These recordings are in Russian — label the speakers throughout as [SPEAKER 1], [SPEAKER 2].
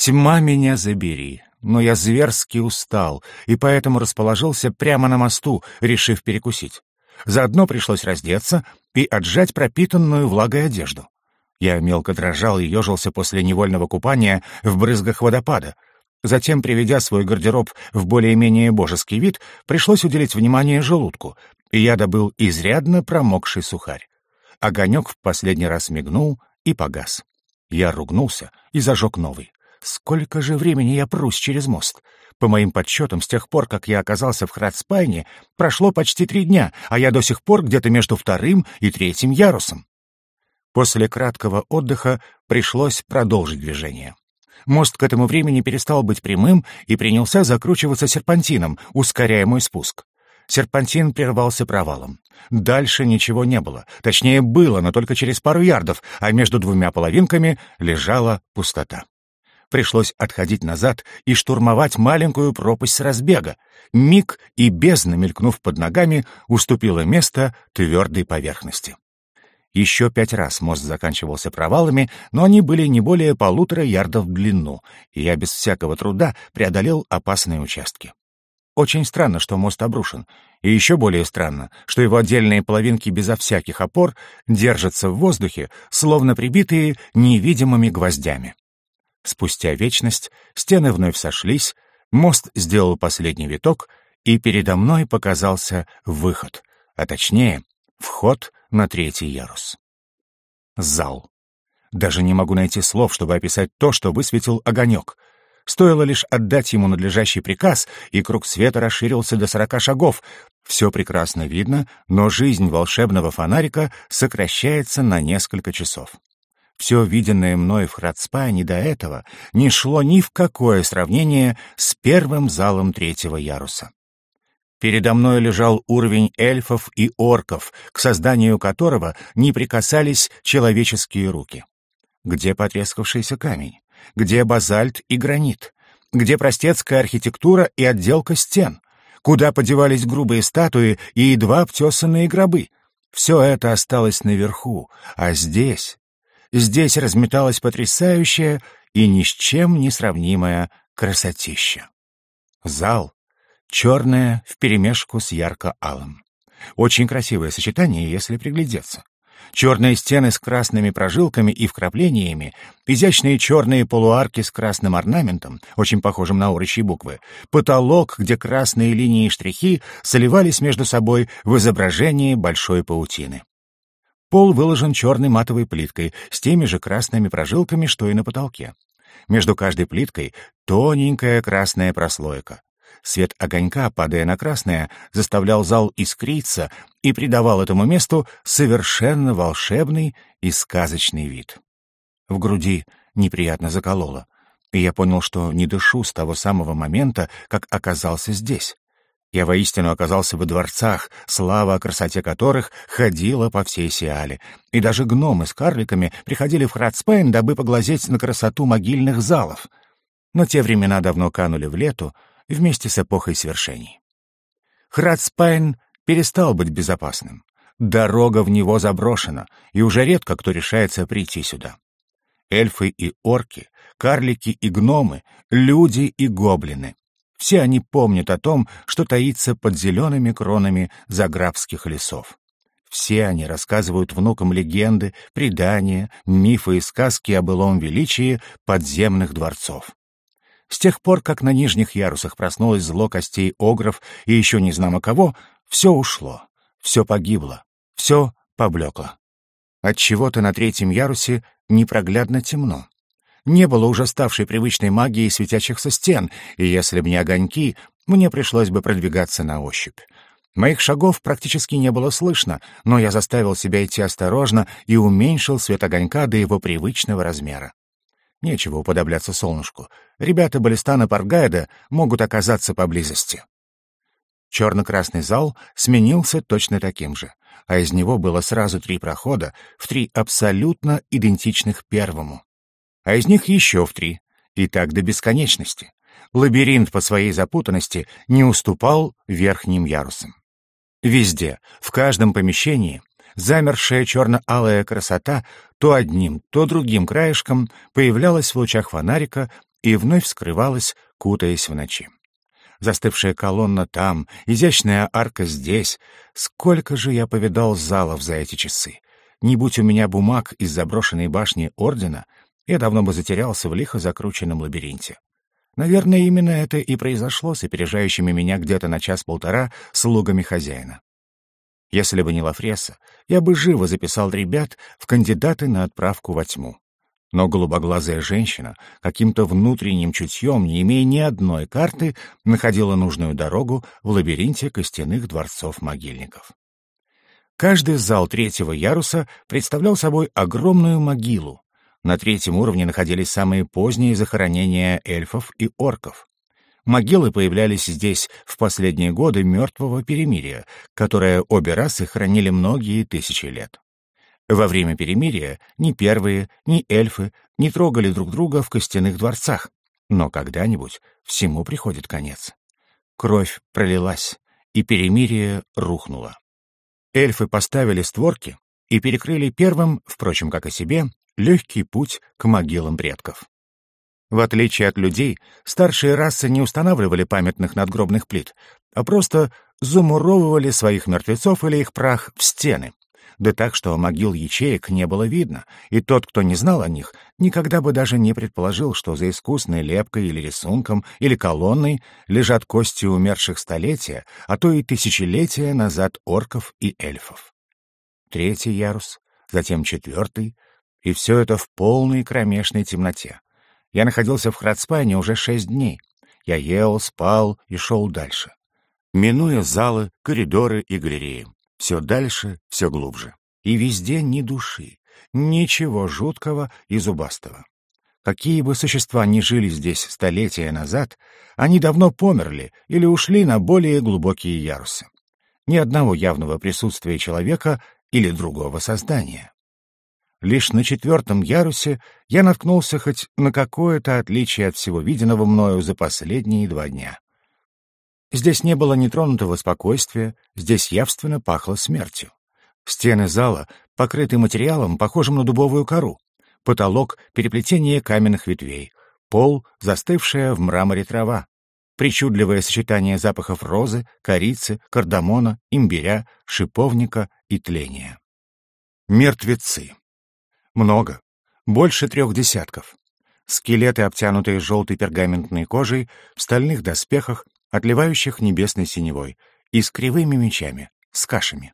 [SPEAKER 1] Тьма меня забери, но я зверски устал, и поэтому расположился прямо на мосту, решив перекусить. Заодно пришлось раздеться и отжать пропитанную влагой одежду. Я мелко дрожал и ежился после невольного купания в брызгах водопада. Затем, приведя свой гардероб в более-менее божеский вид, пришлось уделить внимание желудку, и я добыл изрядно промокший сухарь. Огонек в последний раз мигнул и погас. Я ругнулся и зажег новый. Сколько же времени я прусь через мост? По моим подсчетам, с тех пор, как я оказался в Храдспайне, прошло почти 3 дня, а я до сих пор где-то между 2-м и 3-м ярусом. После краткого отдыха пришлось продолжить движение. Мост к этому времени перестал быть прямым и принялся закручиваться серпантином, ускоряя мой спуск. Серпантин прервался провалом. Дальше ничего не было. Точнее, было, но только через пару ярдов, а между 2 половинками лежала пустота. Пришлось отходить назад и штурмовать маленькую пропасть с разбега. Миг и бездна, мелькнув под ногами, уступила место твердой поверхности. Еще 5 раз мост заканчивался провалами, но они были не более 1,5 ярда в длину, и я без всякого труда преодолел опасные участки. Очень странно, что мост обрушен, и еще более странно, что его отдельные половинки безо всяких опор держатся в воздухе, словно прибитые невидимыми гвоздями. Спустя вечность стены вновь сошлись, мост сделал последний виток, и передо мной показался выход, а точнее, вход на 3-й ярус. Зал. Даже не могу найти слов, чтобы описать то, что высветил огонек. Стоило лишь отдать ему надлежащий приказ, и круг света расширился до 40 шагов. Все прекрасно видно, но жизнь волшебного фонарика сокращается на несколько часов. Все виденное мной в Храдспайне до этого не шло ни в какое сравнение с первым залом 3-го яруса. Передо мной лежал уровень эльфов и орков, к созданию которого не прикасались человеческие руки. Где потрескавшийся камень? Где базальт и гранит? Где простецкая архитектура и отделка стен? Куда подевались грубые статуи и едва обтесанные гробы? Все это осталось наверху, а здесь разметалась потрясающая и ни с чем не сравнимая красотища. Зал черное вперемешку с ярко-алым. Очень красивое сочетание, если приглядеться. Черные стены с красными прожилками и вкраплениями, изящные черные полуарки с красным орнаментом, очень похожим на орочьи буквы, потолок, где красные линии и штрихи сливались между собой в изображении большой паутины. Пол выложен черной матовой плиткой с теми же красными прожилками, что и на потолке. Между каждой плиткой тоненькая красная прослойка. Свет огонька, падая на красное, заставлял зал искриться и придавал этому месту совершенно волшебный и сказочный вид. В груди неприятно закололо, и я понял, что не дышу с того самого момента, как оказался здесь. Я воистину оказался во дворцах, слава о красоте которых ходила по всей Сиале, и даже гномы с карликами приходили в Храдспайн, дабы поглазеть на красоту могильных залов. Но те времена давно канули в лету, вместе с эпохой свершений. Храдспайн перестал быть безопасным. Дорога в него заброшена, и уже редко кто решается прийти сюда. Эльфы и орки, карлики и гномы, люди и гоблины. Все они помнят о том, что таится под зелеными кронами заграбских лесов. Все они рассказывают внукам легенды, предания, мифы и сказки о былом величии подземных дворцов. С тех пор, как на нижних ярусах проснулось зло костей огров и еще не знамо кого, все ушло, все погибло, все поблекло. Отчего-то на 3-м ярусе непроглядно темно. Не было уже ставшей привычной магии светящихся стен, и если б не огоньки, мне пришлось бы продвигаться на ощупь. Моих шагов практически не было слышно, но я заставил себя идти осторожно и уменьшил свет огонька до его привычного размера. Нечего уподобляться солнышку. Ребята Балестана Паргайда могут оказаться поблизости. Черно-красный зал сменился точно таким же, а из него было сразу 3 прохода, в 3 абсолютно идентичных первому. А из них еще в 3, и так до бесконечности. Лабиринт по своей запутанности не уступал верхним ярусам. Везде, в каждом помещении, замершая черно-алая красота то одним, то другим краешком появлялась в лучах фонарика и вновь скрывалась, кутаясь в ночи. Застывшая колонна там, изящная арка здесь. Сколько же я повидал залов за эти часы! Не будь у меня бумаг из заброшенной башни Ордена, я давно бы затерялся в лихо закрученном лабиринте. Наверное, именно это и произошло с опережающими меня где-то на час-полтора слугами хозяина. Если бы не Лафреса, я бы живо записал ребят в кандидаты на отправку во тьму. Но голубоглазая женщина, каким-то внутренним чутьем, не имея ни одной карты, находила нужную дорогу в лабиринте костяных дворцов-могильников. Каждый зал третьего яруса представлял собой огромную могилу. На третьем уровне находились самые поздние захоронения эльфов и орков. Могилы появлялись здесь в последние годы мертвого перемирия, которое обе расы хранили многие тысячи лет. Во время перемирия ни первые, ни эльфы не трогали друг друга в костяных дворцах, но когда-нибудь всему приходит конец. Кровь пролилась, и перемирие рухнуло. Эльфы поставили створки и перекрыли первым, впрочем, как и себе, легкий путь к могилам предков. В отличие от людей, старшие расы не устанавливали памятных надгробных плит, а просто замуровывали своих мертвецов или их прах в стены. Да так, что могил ячеек не было видно, и тот, кто не знал о них, никогда бы даже не предположил, что за искусной лепкой или рисунком, или колонной лежат кости умерших столетия, а то и тысячелетия назад орков и эльфов. Третий ярус, затем четвертый, и все это в полной кромешной темноте. Я находился в Храдспайне уже 6 дней. Я ел, спал и шел дальше, минуя залы, коридоры и галереи. Все дальше, все глубже. И везде ни души, ничего жуткого и зубастого. Какие бы существа ни жили здесь столетия назад, они давно померли или ушли на более глубокие ярусы. Ни одного явного присутствия человека или другого создания. Лишь на 4-м ярусе я наткнулся хоть на какое-то отличие от всего виденного мною за последние 2 дня. Здесь не было нетронутого спокойствия, здесь явственно пахло смертью. Стены зала покрыты материалом, похожим на дубовую кору. Потолок — переплетение каменных ветвей. Пол — застывшая в мраморе трава. Причудливое сочетание запахов розы, корицы, кардамона, имбиря, шиповника и тления. Мертвецы. Много. Больше 3 десятков. Скелеты, обтянутые желтой пергаментной кожей, в стальных доспехах, отливающих небесной синевой, и с кривыми мечами, с кашами.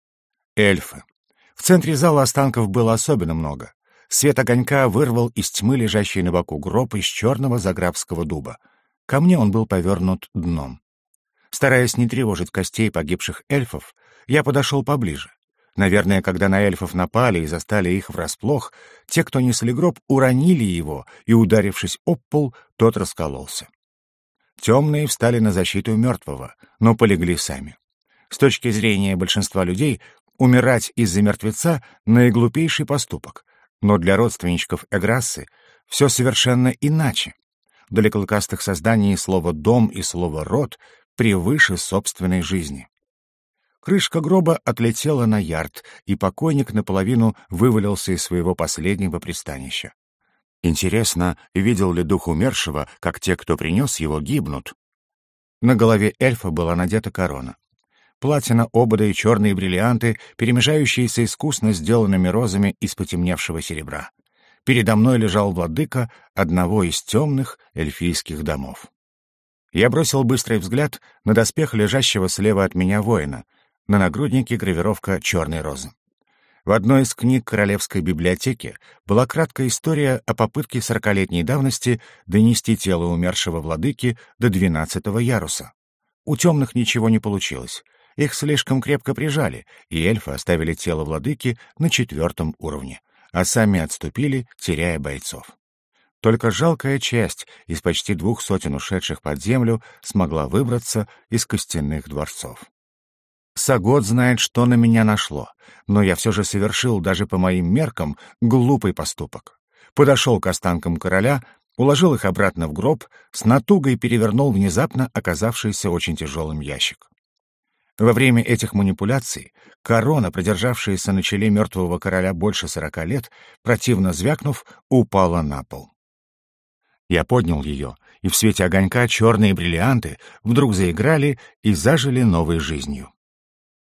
[SPEAKER 1] Эльфы. В центре зала останков было особенно много. Свет огонька вырвал из тьмы лежащий на боку гроб из черного заграбского дуба. Ко мне он был повернут дном. Стараясь не тревожить костей погибших эльфов, я подошел поближе. Наверное, когда на эльфов напали и застали их врасплох, те, кто несли гроб, уронили его, и, ударившись об пол, тот раскололся. Темные встали на защиту мертвого, но полегли сами. С точки зрения большинства людей, умирать из-за мертвеца — наиглупейший поступок. Но для родственничков Эграссы все совершенно иначе. Для клыкастых созданий слово «дом» и слово «род» превыше собственной жизни. Крышка гроба отлетела на ярд, и покойник наполовину вывалился из своего последнего пристанища. Интересно, видел ли дух умершего, как те, кто принес его, гибнут? На голове эльфа была надета корона. Платина, обода и черные бриллианты, перемежающиеся искусно сделанными розами из потемневшего серебра. Передо мной лежал владыка одного из темных эльфийских домов. Я бросил быстрый взгляд на доспех лежащего слева от меня воина. На нагруднике гравировка черной розы. В одной из книг Королевской библиотеки была краткая история о попытке 40-летней давности донести тело умершего владыки до 12-го яруса. У темных ничего не получилось. Их слишком крепко прижали, и эльфы оставили тело владыки на 4-м уровне, а сами отступили, теряя бойцов. Только жалкая часть из почти 200 ушедших под землю смогла выбраться из костяных дворцов. Сагот знает, что на меня нашло, но я все же совершил, даже по моим меркам, глупый поступок. Подошел к останкам короля, уложил их обратно в гроб, с натугой перевернул внезапно оказавшийся очень тяжелым ящик. Во время этих манипуляций корона, продержавшаяся на челе мертвого короля больше 40 лет, противно звякнув, упала на пол. Я поднял ее, и в свете огонька черные бриллианты вдруг заиграли и зажили новой жизнью.